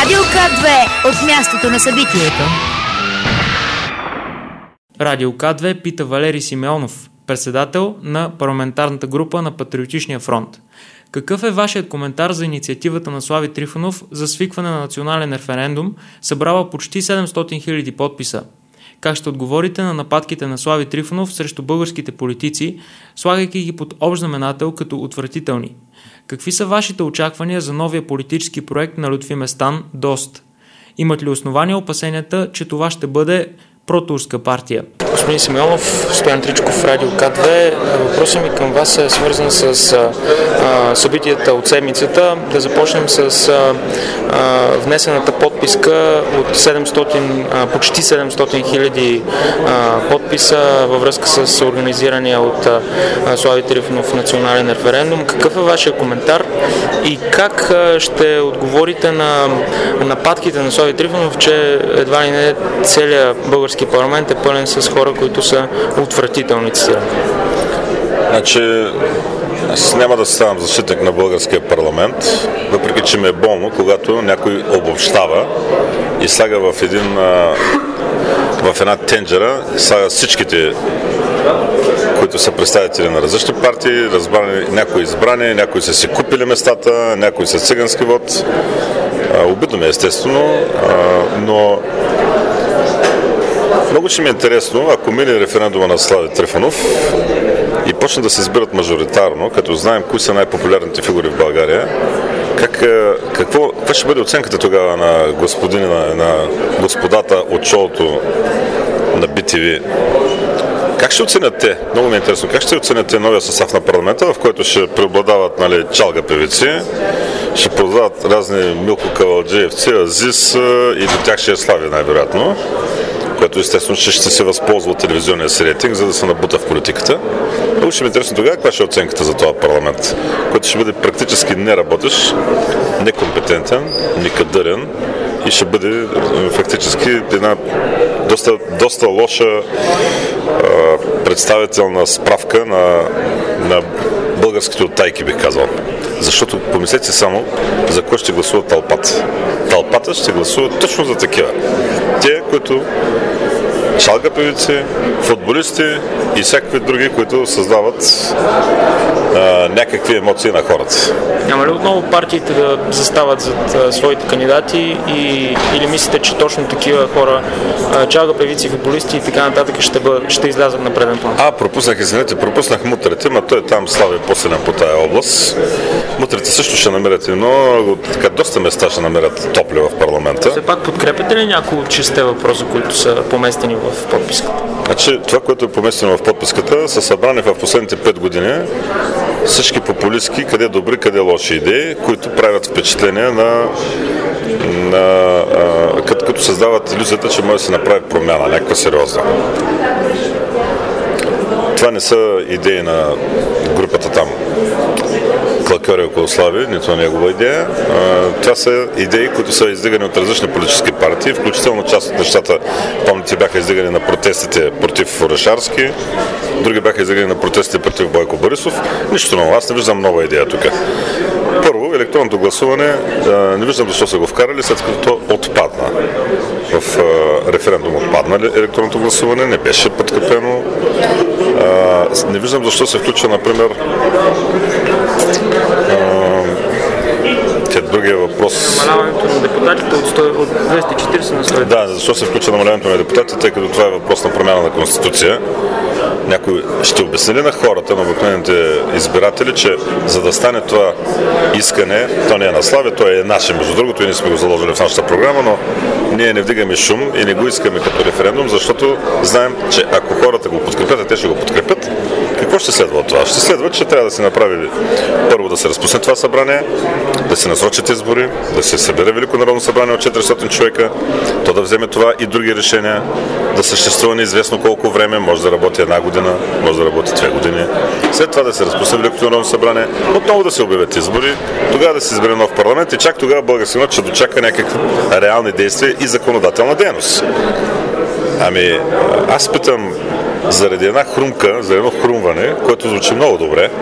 Радио К2 от мястото на събитието. Радио К2 пита Валери Симеонов, председател на парламентарната група на Патриотичния фронт. Какъв е вашият коментар за инициативата на Слави Трифонов за свикване на национален референдум, събрала почти 700 000 подписа? Как ще отговорите на нападките на Слави Трифонов срещу българските политици, слагайки ги под общ знаменател като отвратителни? Какви са вашите очаквания за новия политически проект на Лютви Местан ДОСТ? Имат ли основания опасенията, че това ще бъде протурска партия? Господин Симеонов, Стоян Тричков, Радио К2. Въпросът ми към вас е свързан с събитията от седмицата. Да започнем с внесената подписка от почти 700 хиляди подписа във връзка с организирания от Слави Трифонов национален референдум. Какъв е вашия коментар и как ще отговорите на нападките на Слави Трифонов, че едва ли не целият български парламент е пълен с хора, които са отвратителни, цитирам? Значи, аз няма да ставам защитник на българския парламент, въпреки че ми е болно, когато някой обобщава и слага в една тенджера, слага всичките, които са представители на различни партии, някои избрани, някои са си купили местата, някои са цигански вод. Обидно ми е естествено, но много ще ми е интересно, ако мине референдума на Слави Трифонов и почне да се избират мажоритарно, като знаем кои са най-популярните фигури в България, каква ще бъде оценката тогава на господата от шоуто на BTV? Как ще оценят те? Много ми е интересно. Как ще оценят те новия състав на парламента, в който ще преобладават чалга певици, ще продават разни Милко Кавалджиевци, Азис и до тях ще е Слави най-вероятно, което естествено ще се възползва от телевизионния си рейтинг, за да се набута в политиката. Много ще ми е интересно тогава каква ще е оценката за този парламент, който ще бъде практически неработещ, некомпетентен, некадърен и ще бъде фактически една доста лоша представителна справка на българските оттайки, бих казал. Защото помислете само за кой ще гласува тълпата. Тълпата ще гласува точно за такива. Те, които чалга певици, футболисти и всякакви други, които създават някакви емоции на хората. Няма ли отново партиите да застават зад своите кандидати или мислите, че точно такива хора, чалга певици, футболисти и така нататък ще излязат на преден план? Пропуснах мутрите, но той там Слави по-силен по тая област. Мутрите също ще намерят доста места ще намерят топли в парламента. Все пак подкрепяте ли някои от 6 въпроса, които са поместени в подписката? Значи, това, което е поместено в подписката, са събрани в последните 5 години всички популистки, къде добри, къде лоши идеи, които правят впечатление като създават илюзията, че може да се направи промяна, някаква сериозна. Това не са идеи на групата там клакьори около Слави, нито на негова идея. Това са идеи, които са издигани от различни политически партии, включително част от нещата, помните, бяха издигани на протестите против Орешарски, други бяха издигани на протестите против Бойко Борисов. Нищо ново, аз не виждам нова идея тук. Първо, електронното гласуване, не виждам защо са го вкарали, след като то отпадна. В референдум отпадна електронното гласуване, не беше подкрепено. Не виждам защо се включва, например, другия въпрос. Намаляването на депутатите от 240 на 100. Да, защо се включва намаляването на депутатите, тъй като това е въпрос на промяна на Конституция. Някой ще обясни ли на хората, на обикновените избиратели, че за да стане това искане, то не е на Слави, то е наше, между другото, и ние сме го заложили в нашата програма, но ние не вдигаме шум и не го искаме като референдум, защото знаем, че ако хората го подкрепят, а те ще го подкрепят, какво ще следва от това? Ще следва, че трябва да се направи първо да се разпусне това събрание, да се насрочат избори, да се събере Велико народно събрание от 400 човека, то да вземе това и други решения, да съществува неизвестно колко време, може да работи 1 година, може да работи 2 години. След това да се разпусне Великото народно събрание, отново да се обявят избори, тогава да се избере нов парламент и чак тогава български народ ще дочака някакви реални действия и законодателна дейност. Ами, аз питам, заради една хрумка, за едно хрумване, което звучи много добре,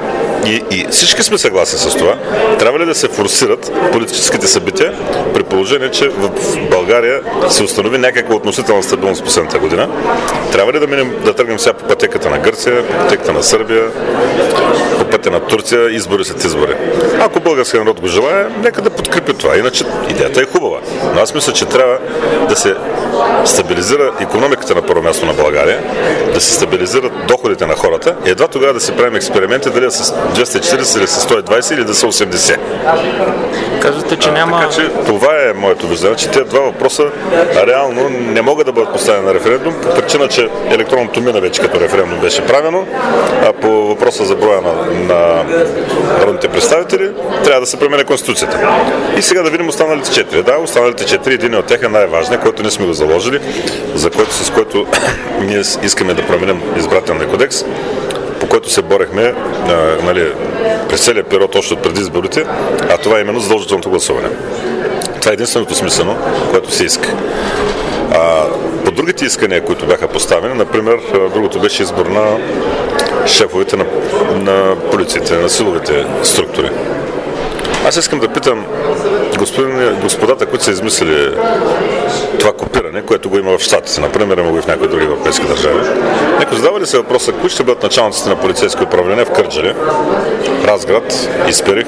и всички сме съгласни с това, трябва ли да се форсират политическите събития, при положение, че в България се установи някаква относителна стабилност в последната година? Трябва ли да тръгнем сега по пътеката на Гърция, по пътеката на Сърбия, по пътя на Турция, избори след избори? Ако българският народ го желая, нека да подкрепи това. Иначе идеята е хубава. Но аз мисля, че трябва да се стабилизира икономиката на първо място на България, да се стабилизират доходите на хората, и едва тогава да си правим експерименти, дали да са 240 или са 120 или да са 80. Казвате, че няма... Така че това е моето виждане, че тези два въпроса реално не могат да бъдат поставени на референдум, по причина, че електронното мина вече като референдум беше правено, а по въпроса за броя на народните представители трябва да се променя Конституцията. И сега да видим останалите 4. Да, останалите 4, един от тях е най-важният, който не сме го заложили, с който ние искаме да променим избирателния кодекс, по който се борехме през целия период още от преди изборите, а това е именно задължителното гласуване. Това е единственото смислено, което се иска. По другите искания, които бяха поставени, например, другото беше избор на шефовете на полицията, на силовите структури. Аз искам да питам господата, които са измислили това копиране, което го има в Щатите, например, има го и в някои други европейски държави. Някой задава ли се въпроса, кои ще бъдат началниците на полицейско управление в Кърджали, Разград, Исперих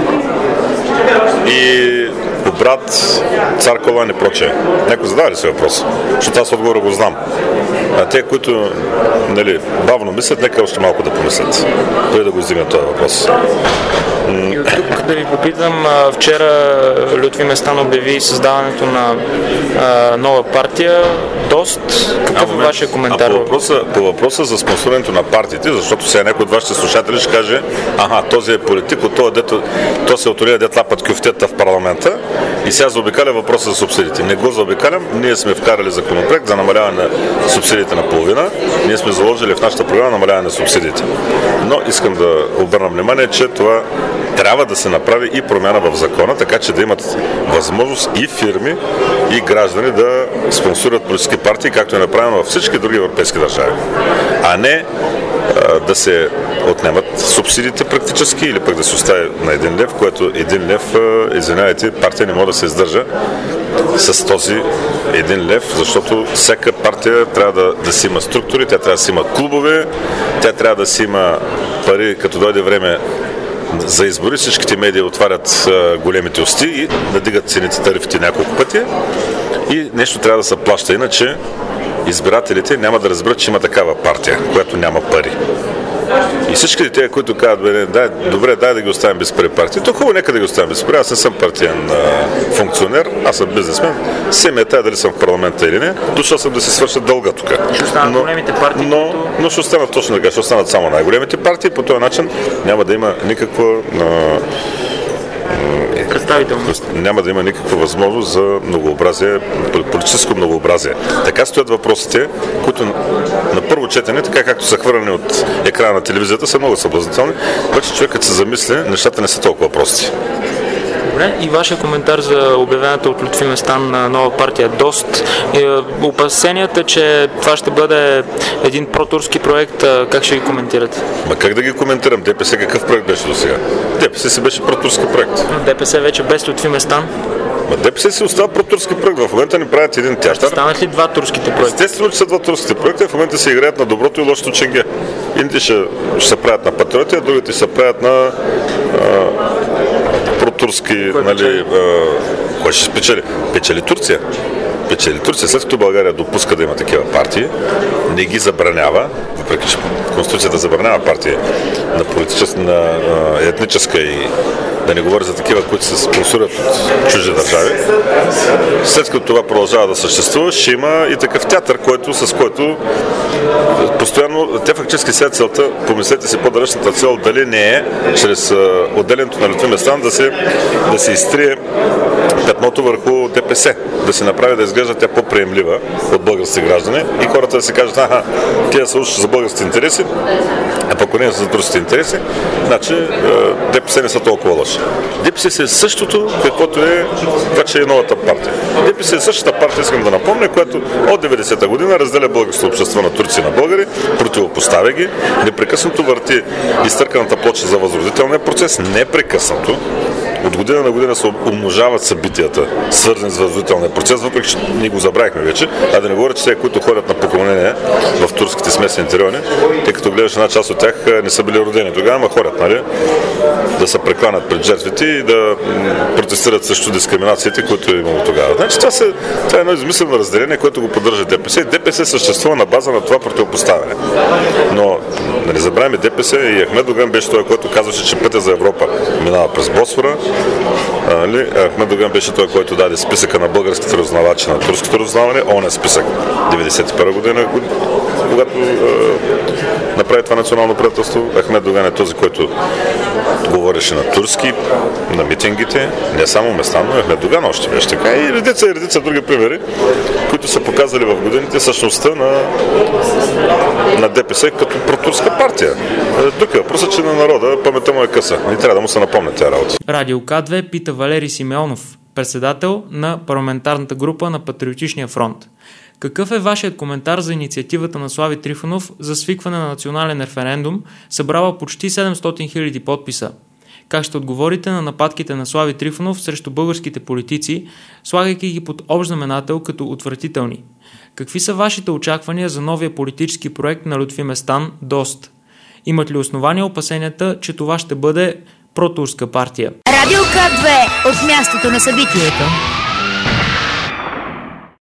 и Брат, Цар Кован и прочее? Някой задава ли се въпрос? Защото аз отговора го знам. А те, които бавно мислят, нека още малко да помислят, преди да го издигнат този въпрос. И от тук да ви попитам, вчера Лютви Местан обяви създаването на нова партия, ДОСТ. Какъв е вашия коментар? По въпроса за спонсорирането на партиите, защото сега някой от вашите слушатели ще каже, този е политик, от този дето, то се отория дет лапат кюфтета в парламента и сега заобикаля въпроса за субсидиите. Не го заобикалям, ние сме вкарали законопроект за намаляване на субсидиите на половина, ние сме заложили в нашата програма намаляване на субсидиите. Но искам да обърна внимание, че това трябва да се направи и промяна в закона, така че да имат възможност и фирми, и граждани да спонсорират политически партии, както е направено във всички други европейски държави. А не да се отнемат субсидиите практически или пък да се остави на 1 лев, което 1 лев, извинявайте, партия не може да се издържа с този 1 лев, защото всяка партия трябва да си има структури, тя трябва да си има клубове, тя трябва да си има пари, като дойде време за избори, всичките медии отварят големите усти и надигат цените, тарифите няколко пъти и нещо трябва да се плаща, иначе избирателите няма да разберат, че има такава партия, която няма пари. И всички тези, които казват, добре, дай да ги оставим без пари партии, то хубаво, нека да ги оставим без пари. Аз не съм партиен функционер, аз съм бизнесмен. Семията, дали съм в парламента или не, дошъл съм да си свърша дълга тук. Ще останат големите партии, но ще останат точно така, ще останат само най-големите партии, по този начин няма да има никаква няма да има никаква възможност за многообразие, политическо многообразие. Така стоят въпросите, които на първо четене, така както са хвърлени от екрана на телевизията, са много съблазнителни, обаче човекът се замисли, нещата не са толкова прости. Добре, и вашия коментар за обявената от Лютви Местан на нова партия ДОСТ. Опасенията, че това ще бъде един протурски проект, как ще ги коментирате? Как да ги коментирам? ДПС какъв проект беше до сега? ДПС си беше протурски проект. ДПС вече без Лютви Местан? ДПС си остава протурски проект. В момента ни правят един театър. Станат ли два турските проекта? Естествено, че са два турските проекта. В момента се играят на доброто и лошото ченге. Едните ще се правят на патриоти, а другите ще се правят на протурски, кой ще спечели? Печели Турция. След като България допуска да има такива партии, не ги забранява, въпреки че Конституцията забранява партии на политическа, на етническа и да не говоря за такива, които се спонсорят от чужди държави. След като това продължава да съществува, ще има и такъв театър, с който постоянно, те фактически сега целта, помислете си по-далечната цел, дали не е чрез отделянето на Лютви Местан да се изтрие петното върху ДПС, да се направи да изглежда тя по-приемлива от българските граждани и хората да си кажат, тия са уж за българските интереси, а пък не са за турските интереси, значи ДПС не са толкова лоши. кажеш. ДПС е същото, каквото е вече е новата партия. ДПС е същата партия, искам да напомня, която от 90-та година разделя българското общество на турци и на българи, противопоставя ги, непрекъснато върти изтърканата плоча за възродителния процес, непрекъснато. От година на година се умножават събитията, свързани с възродителния процес, въпреки че ние го забравихме вече, а да не говоря, че те, които ходят на поклонение в турските смесените райони, тъй като гледаш една част от тях не са били родени тогава, ама ходят, нали, да се прекланят пред жертвите и да протестират срещу дискриминациите, които е имало тогава. Значи това е едно измислено разделение, което го поддържа ДПС. ДПС съществува на база на това противопоставяне. Но да не забравяме, ДПС и Ахмед Доган беше той, който казваше, че пътя за Европа минава през Босфора. Ахмед Доган беше той, който даде списъка на българските разузнавачи на турското разузнаване. Он е списък 1991 година, когато направи това национално правителство. Ахмед Доган е този, който говореше на турски, на митингите, не само местано, Ахмед Доган още беше така. И редица други примери, които са показали в годините същността на ДПС като протурска партия. Тук е въпросът, че на народа паметта му е къса. Не трябва да му се напомня тя работа. Радио К2 пита Валери Симеонов, председател на парламентарната група на Патриотичния фронт. Какъв е вашият коментар за инициативата на Слави Трифонов за свикване на национален референдум, събрала почти 700 000 подписа? Как ще отговорите на нападките на Слави Трифонов срещу българските политици, слагайки ги под общ знаменател като отвратителни? Какви са вашите очаквания за новия политически проект на Лютви Местан ДОСТ? Имат ли основания опасенията, че това ще бъде протурска партия? Радио К2 от мястото на събитието.